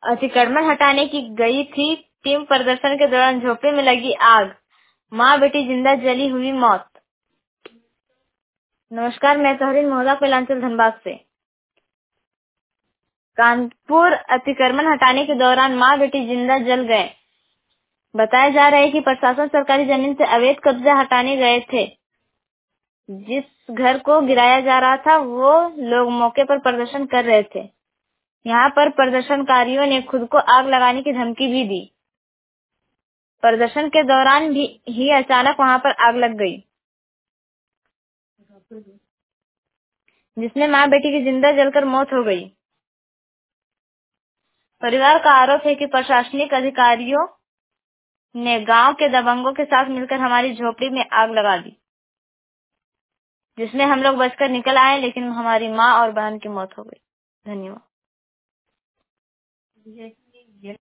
अतिक्रमण हटाने की गई थी टीम, प्रदर्शन के दौरान झोपड़ी में लगी आग, माँ बेटी जिंदा जली, हुई मौत। नमस्कार, मैं तोहरीन महोदा कोयलांचल धनबाद से। कानपुर अतिक्रमण हटाने के दौरान माँ बेटी जिंदा जल गए। बताया जा रहा है कि प्रशासन सरकारी जमीन से अवैध कब्जा हटाने गए थे। जिस घर को गिराया जा रहा था वो लोग मौके पर प्रदर्शन कर रहे थे। यहाँ पर प्रदर्शनकारियों ने खुद को आग लगाने की धमकी भी दी। प्रदर्शन के दौरान ही अचानक वहाँ पर आग लग गई, जिसमें माँ बेटी की जिंदा जलकर मौत हो गई। परिवार का आरोप है कि प्रशासनिक अधिकारियों ने गांव के दबंगों के साथ मिलकर हमारी झोपड़ी में आग लगा दी, जिसमें हम लोग बचकर निकल आए, लेकिन हमारी माँ और बहन की मौत हो गई। धन्यवाद।